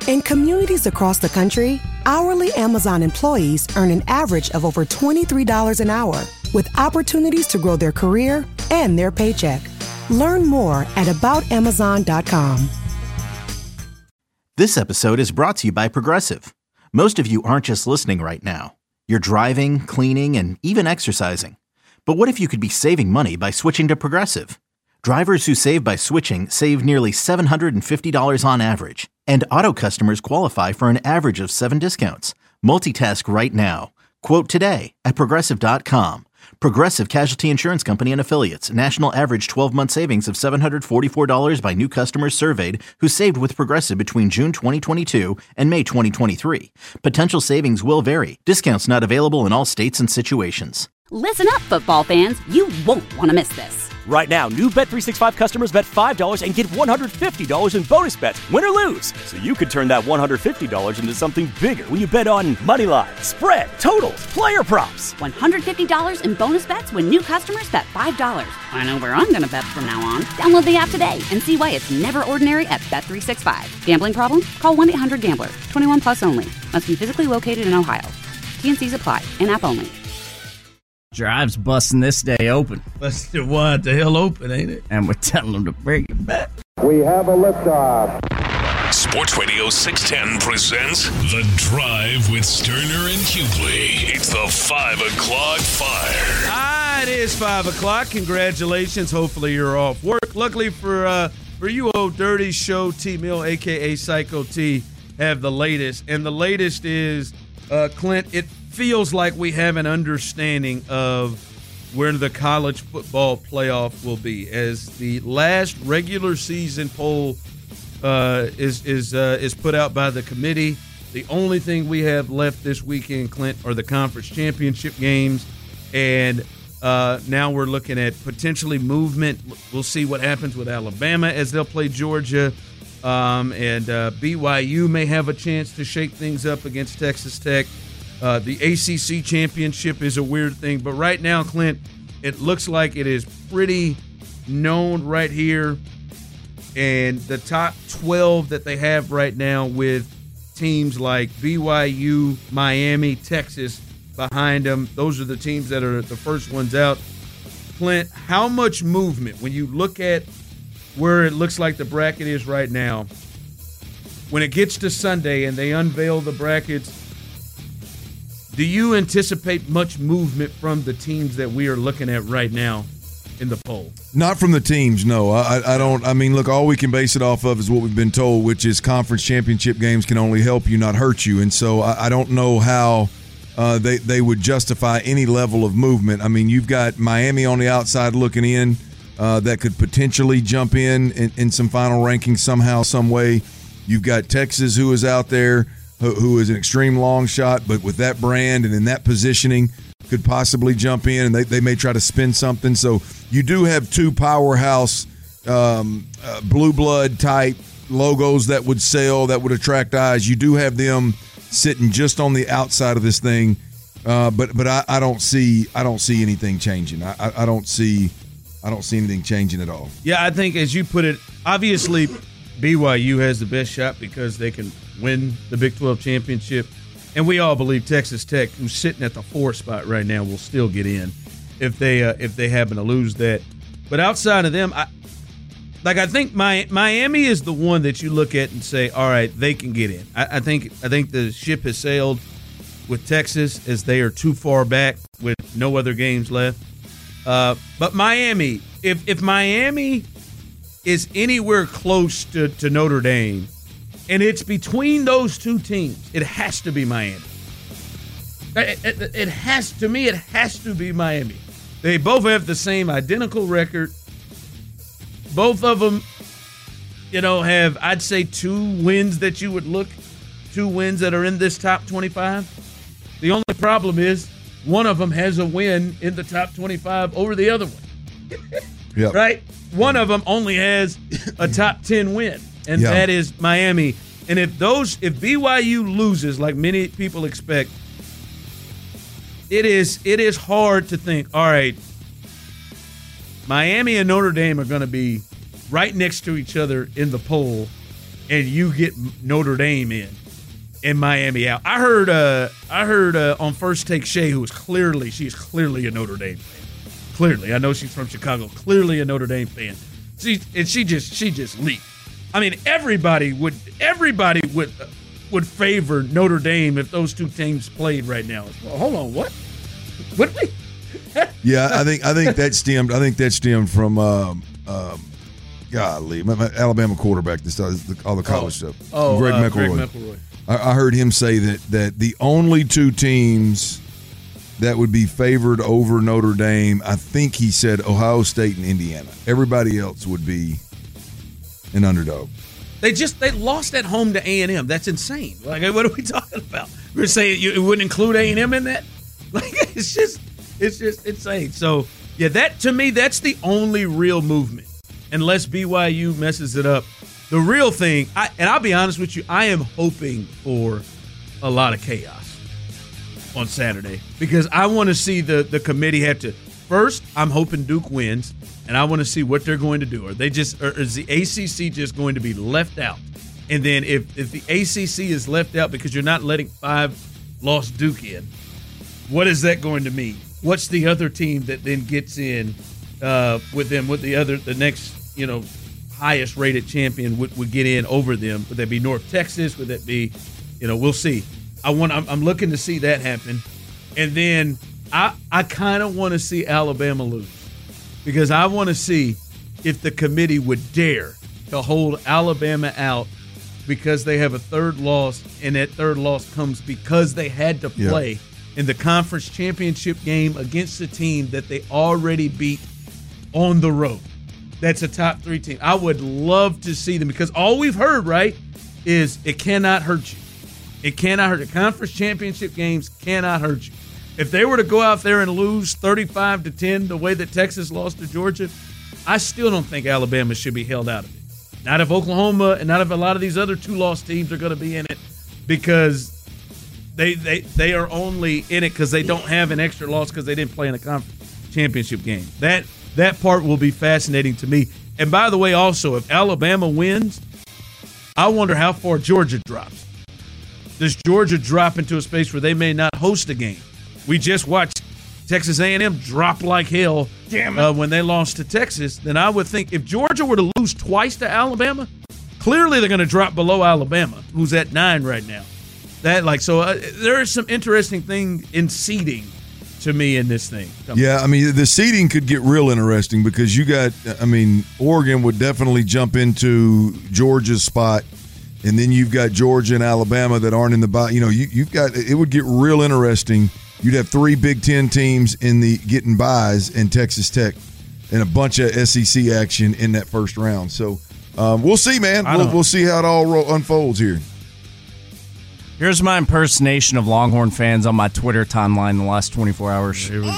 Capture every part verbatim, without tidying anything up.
In communities across the country, hourly Amazon employees earn an average of over twenty-three dollars an hour, with opportunities to grow their career and their paycheck. Learn more at about amazon dot com. This episode is brought to you by Progressive. Most of you aren't just listening right now. You're driving, cleaning, and even exercising. But what if you could be saving money by switching to Progressive? Drivers who save by switching save nearly seven hundred fifty dollars on average. And auto customers qualify for an average of seven discounts. Multitask right now. Quote today at progressive dot com. Progressive Casualty Insurance Company and Affiliates. National average twelve-month savings of seven hundred forty-four dollars by new customers surveyed who saved with Progressive between June twenty twenty-two and May twenty twenty-three. Potential savings will vary. Discounts not available in all states and situations. Listen up, football fans. You won't want to miss this. Right now, new Bet three sixty-five customers bet five dollars and get one hundred fifty dollars in bonus bets, win or lose. So you could turn that one hundred fifty dollars into something bigger when you bet on money line, spread, totals, player props. one hundred fifty dollars in bonus bets when new customers bet five dollars. I know where I'm going to bet from now on. Download the app today and see why it's never ordinary at Bet three sixty-five. Gambling problem? Call one eight hundred gambler. twenty-one plus only. Must be physically located in Ohio. T and C's apply. In-app only. Drive's busting this day open. Busted what? The hell open, ain't it? And we're telling them to bring it back. We have a liftoff. Sports Radio six ten presents The Drive with Sterner and Hughley. It's the five o'clock fire. Ah, it is five o'clock. Congratulations. Hopefully you're off work. Luckily for uh, for you, Old Dirty Show, T Mill, a k a. Psycho T, have the latest. And the latest is, uh, Clint, it feels like we have an understanding of where the college football playoff will be, as the last regular season poll uh, is is uh, is put out by the committee. The only thing we have left this weekend, Clint, are the conference championship games, and uh, now we're looking at potentially movement. We'll see what happens with Alabama as they'll play Georgia, um, and uh, B Y U may have a chance to shake things up against Texas Tech. Uh, the A C C championship is a weird thing, but right now, Clint, it looks like it is pretty known right here. And the top twelve that they have right now, with teams like B Y U, Miami, Texas behind them, those are the teams that are the first ones out. Clint, how much movement, when you look at where it looks like the bracket is right now, when it gets to Sunday and they unveil the brackets, do you anticipate much movement from the teams that we are looking at right now in the poll? Not from the teams, no. I, I don't. I mean, look, all we can base it off of is what we've been told, which is conference championship games can only help you, not hurt you. And so I, I don't know how uh, they, they would justify any level of movement. I mean, you've got Miami on the outside looking in uh, that could potentially jump in, in in some final rankings somehow, some way. You've got Texas, who is out there, who is an extreme long shot, but with that brand and in that positioning could possibly jump in, and they, they may try to spin something. So you do have two powerhouse um, uh, blue blood type logos that would sell, that would attract eyes. You do have them sitting just on the outside of this thing, uh, but but I, I don't see I don't see anything changing. I, I, I don't see I don't see anything changing at all. Yeah, I think as you put it, obviously B Y U has the best shot because they can win the Big twelve championship, and we all believe Texas Tech, who's sitting at the four spot right now, will still get in if they uh, if they happen to lose that. But outside of them, I like I think my, Miami is the one that you look at and say, all right, they can get in. I, I think I think the ship has sailed with Texas, as they are too far back with no other games left. Uh, but Miami, if if Miami is anywhere close to, to Notre Dame, and it's between those two teams, it has to be Miami. It, it, it has, to me, it has to be Miami. They both have the same identical record. Both of them, you know, have, I'd say, two wins that you would look, two wins that are in this top twenty-five. The only problem is one of them has a win in the top twenty-five over the other one. Yep. Right? One of them only has a top ten win, and yep. that is Miami. And if those, if B Y U loses, like many people expect, it is it is hard to think, all right, Miami and Notre Dame are going to be right next to each other in the poll. and you get Notre Dame in and Miami out. I heard uh, I heard uh, on First Take Shay, who was clearly, she's clearly a Notre Dame fan. Clearly. I know she's from Chicago. Clearly a Notre Dame fan. She, and she just she just leaked. I mean, everybody would everybody would would favor Notre Dame if those two teams played right now. Well, hold on, what? What we? Yeah, I think I think that stemmed. I think that stemmed from, um, um, golly, my, my Alabama quarterback. This does all the college oh. stuff. Oh, Greg uh, McElroy. Greg McElroy. I, I heard him say that that the only two teams that would be favored over Notre Dame, I think he said Ohio State and Indiana. Everybody else would be an underdog. They just they lost at home to A and M. That's insane. Like, what are we talking about? We're saying you, it wouldn't include A and M in that? Like, it's just it's just insane. So yeah, that to me, that's the only real movement. Unless B Y U messes it up. The real thing, I, and I'll be honest with you, I am hoping for a lot of chaos on Saturday because I want to see the, the committee have to. First, I'm hoping Duke wins, and I want to see what they're going to do. Are they just, or is the A C C just going to be left out? And then if, if the A C C is left out because you're not letting five lost Duke in, what is that going to mean? What's the other team that then gets in uh, with them? With the other, the next, you know, highest rated champion would, would get in over them? Would that be North Texas? Would that be, you know, we'll see. I want. I'm, I'm looking to see that happen, and then I I kind of want to see Alabama lose because I want to see if the committee would dare to hold Alabama out because they have a third loss, and that third loss comes because they had to play yeah. in the conference championship game against a team that they already beat on the road. That's a top three team. I would love to see them because all we've heard, right, is it cannot hurt you. It cannot hurt. The conference championship games cannot hurt you. If they were to go out there and lose thirty-five to ten the way that Texas lost to Georgia, I still don't think Alabama should be held out of it. Not if Oklahoma and not if a lot of these other two-loss teams are going to be in it because they they they are only in it because they don't have an extra loss because they didn't play in a conference championship game. That that part will be fascinating to me. And by the way, also, if Alabama wins, I wonder how far Georgia drops. Does Georgia drop into a space where they may not host a game? We just watched Texas A and M drop like hell uh, when they lost to Texas. Then I would think if Georgia were to lose twice to Alabama, clearly they're going to drop below Alabama, who's at nine right now. That like so, uh, there is some interesting thing in seeding to me in this thing. Come yeah, on. I mean the seeding could get real interesting because you got, I mean, Oregon would definitely jump into Georgia's spot. And then you've got Georgia and Alabama that aren't in the – you know, you, you've got – it would get real interesting. You'd have three Big Ten teams in the getting buys and Texas Tech and a bunch of S E C action in that first round. So um, we'll see, man. We'll, we'll see how it all ro- unfolds here. Here's my impersonation of Longhorn fans on my Twitter timeline the last twenty-four hours. Here we go.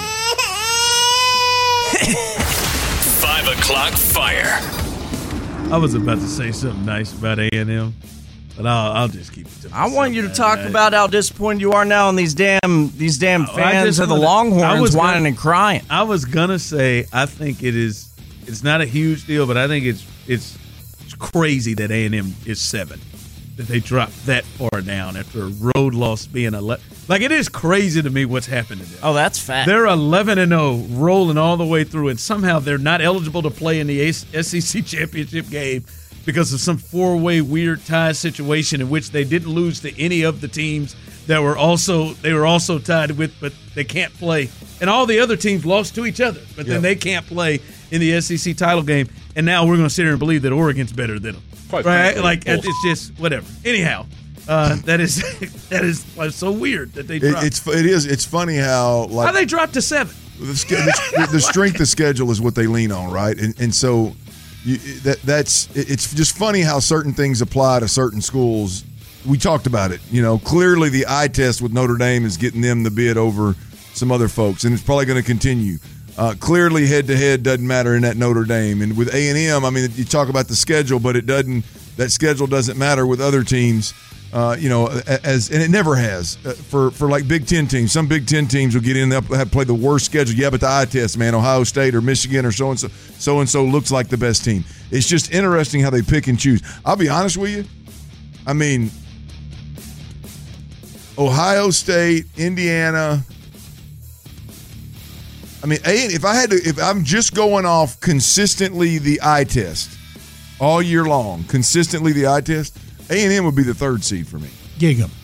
Five o'clock fire. I was about to say something nice about A and M. But I'll, I'll just keep it to myself. I want you to man. talk I, about how disappointed you are now in these damn these damn fans of the wanna, Longhorns whining gonna, and crying. I was gonna say I think it is. It's not a huge deal, but I think it's it's crazy that A and M is seven. That they dropped that far down after a road loss being eleven. Like it is crazy to me what's happened to them. Oh, that's fact. They're eleven and zero, rolling all the way through, and somehow they're not eligible to play in the S E C championship game. Because of some four-way weird tie situation in which they didn't lose to any of the teams that were also they were also tied with, but they can't play. And all the other teams lost to each other, but yep. then they can't play in the S E C title game. And now we're going to sit here and believe that Oregon's better than them, Quite right? Frankly, like bullshit. It's just whatever. Anyhow, uh, that is that is so weird that they dropped. It, it's it is it's funny how like how they dropped to seven. The, the, the strength of schedule is what they lean on, right? And and so. You, that that's it's just funny how certain things apply to certain schools. We talked about it. You know, clearly the eye test with Notre Dame is getting them the bid over some other folks, and it's probably going to continue. Uh, clearly, head-to-head doesn't matter in that Notre Dame. And with A and M, I mean, you talk about the schedule, but it doesn't. That schedule doesn't matter with other teams. Uh, you know, as and it never has uh, for for like Big Ten teams. Some Big Ten teams will get in, they'll have played the worst schedule. Yeah, but the eye test, man, Ohio State or Michigan or so and so, so and so looks like the best team. It's just interesting how they pick and choose. I'll be honest with you, I mean, Ohio State, Indiana. I mean, if I had to, if I'm just going off consistently the eye test all year long, consistently the eye test, A and M would be the third seed for me. Gig 'em.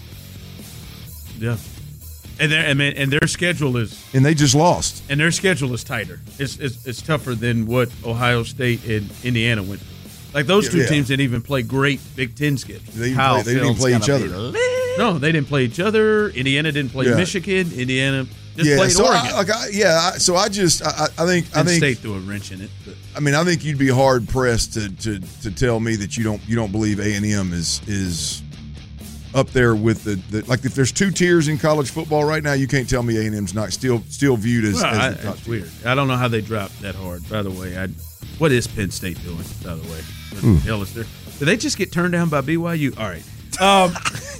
Yeah. And their and, and their schedule is and they just lost. And their schedule is tighter. It's it's, it's tougher than what Ohio State and Indiana went through. Like those two yeah. teams didn't even play great Big Ten schedules. They, play, they didn't play each other. No, they didn't play each other. Indiana didn't play yeah. Michigan. Indiana just yeah, played so Oregon. I, like I, yeah, I, so I just I, I think Penn I think State threw a wrench in it. But. I mean, I think you'd be hard pressed to to to tell me that you don't you don't believe A and M is is up there with the, the like if there's two tiers in college football right now, you can't tell me A and M's not still still viewed as, well, as I, the top it's tier. weird. I don't know how they dropped that hard. By the way, I what is Penn State doing? By the way, what Ooh. the hell is there? Did they just get turned down by B Y U? All right, um,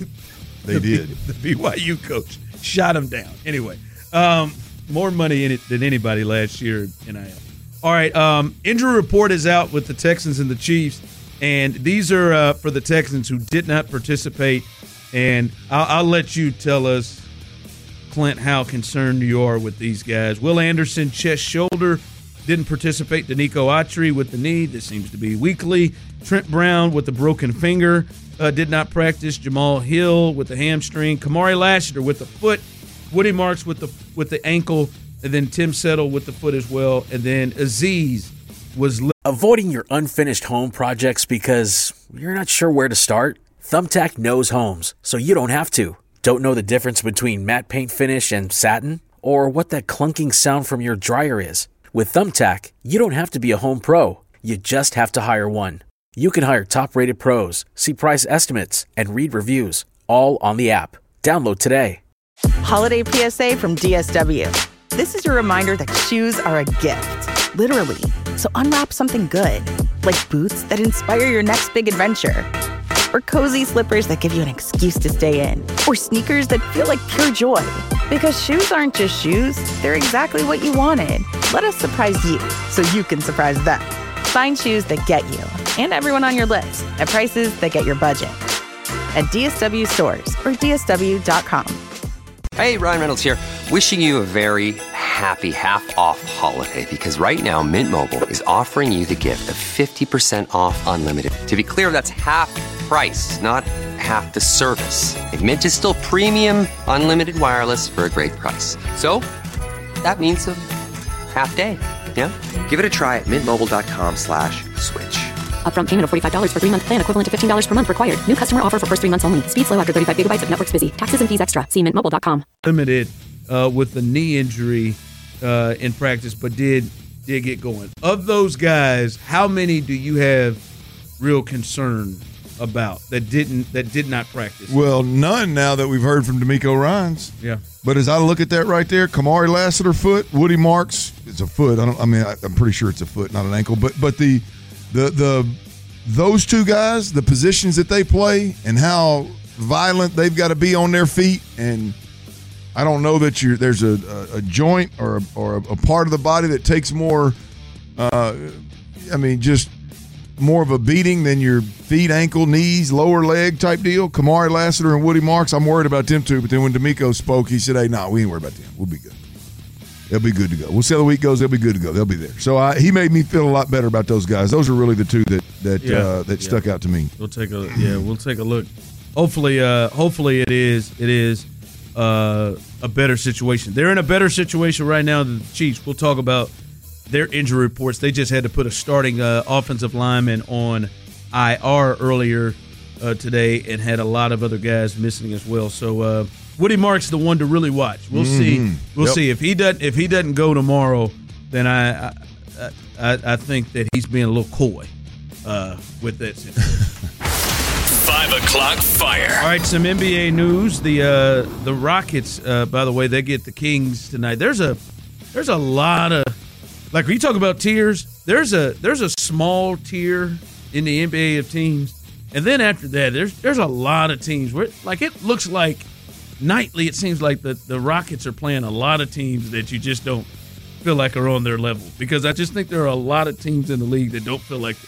they the, did. The B Y U coach shot them down. Anyway, um, more money in it than anybody last year in N I L. All right, um, injury report is out with the Texans and the Chiefs, and these are uh, for the Texans who did not participate. And I'll, I'll let you tell us, Clint, how concerned you are with these guys. Will Anderson, chest, shoulder, didn't participate. Danico Autry with the knee. This seems to be weekly. Trent Brown with the broken finger uh, did not practice. Jamal Hill with the hamstring. Kamari Lassiter with the foot. Woody Marks with the with the ankle. And then Tim Settle with the foot as well. And then Aziz was... Li- Avoiding your unfinished home projects because you're not sure where to start? Thumbtack knows homes, so you don't have to. Don't know the difference between matte paint finish and satin? Or what that clunking sound from your dryer is? With Thumbtack, you don't have to be a home pro. You just have to hire one. You can hire top-rated pros, see price estimates, and read reviews, all on the app. Download today. Holiday P S A from D S W. This is your reminder that shoes are a gift, literally. So unwrap something good, like boots that inspire your next big adventure. Or cozy slippers that give you an excuse to stay in. Or sneakers that feel like pure joy. Because shoes aren't just shoes, they're exactly what you wanted. Let us surprise you, so you can surprise them. Find shoes that get you, and everyone on your list, at prices that get your budget. At D S W stores, or D S W dot com. Hey, Ryan Reynolds here. Wishing you a very happy half-off holiday, because right now Mint Mobile is offering you the gift of fifty percent off unlimited. To be clear, that's half price, not half the service. And Mint is still premium unlimited wireless for a great price. So that means a half day, yeah? Give it a try at mintmobile.com slash switch. Upfront payment of forty-five dollars for three-month plan equivalent to fifteen dollars per month required. New customer offer for first three months only. Speed slow after thirty-five gigabytes if network's busy. Taxes and fees extra. See mint mobile dot com. Limited uh, with the knee injury uh, in practice, but did did get going. Of those guys, how many do you have real concern about that didn't that did not practice? Well, none now that we've heard from D'Amico Ryans. Yeah. But as I look at that right there, Kamari Lassiter foot, Woody Marks, it's a foot. I don't. I mean, I, I'm pretty sure it's a foot, not an ankle. But but the the the those two guys, the positions that they play, and how violent they've got to be on their feet, and I don't know that you there's a, a, a joint or a, or a part of the body that takes more. Uh, I mean, just. more of a beating than your feet, ankle, knees, lower leg type deal. Kamari Lassiter and Woody Marks, I'm worried about them too. But then when D'Amico spoke, he said, hey, no, nah, we ain't worried about them. We'll be good. They'll be good to go. We'll see how the week goes. They'll be good to go. They'll be there. So I, he made me feel a lot better about those guys. Those are really the two that that yeah, uh, that yeah. stuck out to me. We'll take a yeah. We'll take a look. Hopefully, uh, hopefully it is it is uh, a better situation. They're in a better situation right now than the Chiefs. We'll talk about their injury reports. They just had to put a starting uh, offensive lineman on I R earlier uh, today and had a lot of other guys missing as well. So uh, Woody Marks the one to really watch. We'll mm-hmm. see. We'll yep. see if he doesn't if he doesn't go tomorrow. Then I I, I, I think that he's being a little coy uh, with that situation. Five o'clock fire. All right, some N B A news. The uh, the Rockets, uh, by the way, they get the Kings tonight. There's a there's a lot of like when you talk about tiers. There's a there's a small tier in the N B A of teams, and then after that, there's there's a lot of teams where like it looks like nightly. It seems like the the Rockets are playing a lot of teams that you just don't feel like are on their level, because I just think there are a lot of teams in the league that don't feel like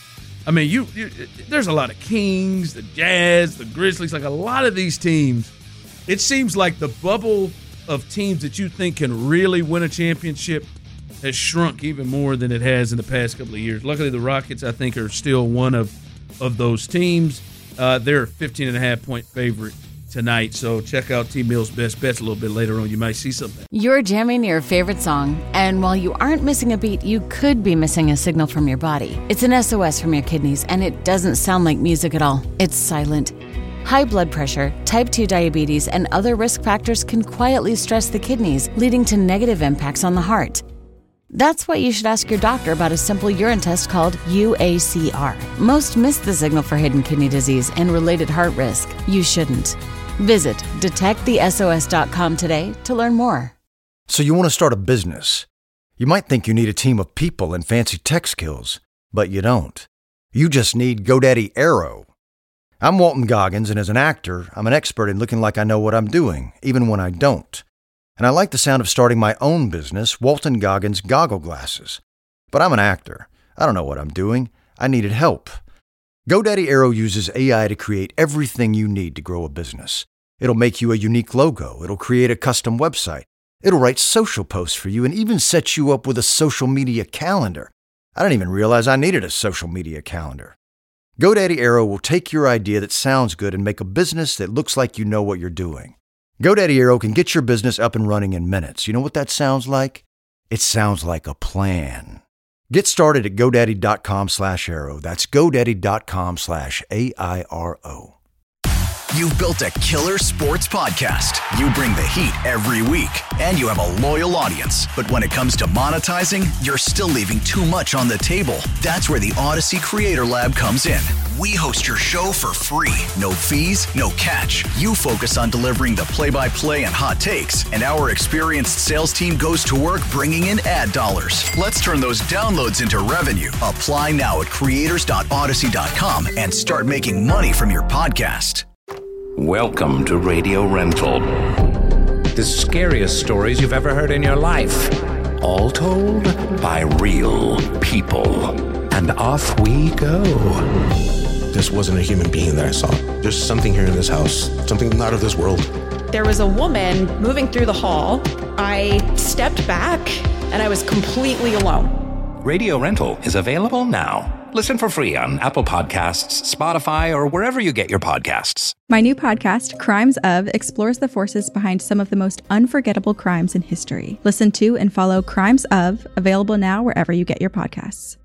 I mean, you, you there's a lot of Kings, the Jazz, the Grizzlies, like a lot of these teams. It seems like the bubble of teams that you think can really win a championship has shrunk even more than it has in the past couple of years. Luckily, the Rockets, I think, are still one of, of those teams. Uh, they're a fifteen and a half point favorite tonight, so check out T-Mill's Best Bets a little bit later on. You might see something. You're jamming to your favorite song, and while you aren't missing a beat, you could be missing a signal from your body. It's an S O S from your kidneys, and it doesn't sound like music at all. It's silent. High blood pressure, type two diabetes, and other risk factors can quietly stress the kidneys, leading to negative impacts on the heart. That's why you should ask your doctor about a simple urine test called U A C R. Most miss the signal for hidden kidney disease and related heart risk. You shouldn't. Visit detect the S O S dot com today to learn more. So you want to start a business. You might think you need a team of people and fancy tech skills, but you don't. You just need GoDaddy Aero. I'm Walton Goggins, and as an actor, I'm an expert in looking like I know what I'm doing, even when I don't. And I like the sound of starting my own business, Walton Goggins Goggle Glasses. But I'm an actor. I don't know what I'm doing. I needed help. GoDaddy Aero uses A I to create everything you need to grow a business. It'll make you a unique logo. It'll create a custom website. It'll write social posts for you and even set you up with a social media calendar. I didn't even realize I needed a social media calendar. GoDaddy Aero will take your idea that sounds good and make a business that looks like you know what you're doing. GoDaddy Aero can get your business up and running in minutes. You know what that sounds like? It sounds like a plan. Get started at GoDaddy.com slash Aero. That's GoDaddy.com slash A I R O. You've built a killer sports podcast. You bring the heat every week, and you have a loyal audience. But when it comes to monetizing, you're still leaving too much on the table. That's where the Odyssey Creator Lab comes in. We host your show for free. No fees, no catch. You focus on delivering the play-by-play and hot takes, and our experienced sales team goes to work bringing in ad dollars. Let's turn those downloads into revenue. Apply now at creators dot odyssey dot com and start making money from your podcast. Welcome to Radio Rental. The scariest stories you've ever heard in your life. All told by real people. And off we go. This wasn't a human being that I saw. There's something here in this house, something not of this world. There was a woman moving through the hall. I stepped back and I was completely alone. Radio Rental is available now. Listen for free on Apple Podcasts, Spotify, or wherever you get your podcasts. My new podcast, Crimes Of, explores the forces behind some of the most unforgettable crimes in history. Listen to and follow Crimes Of, available now wherever you get your podcasts.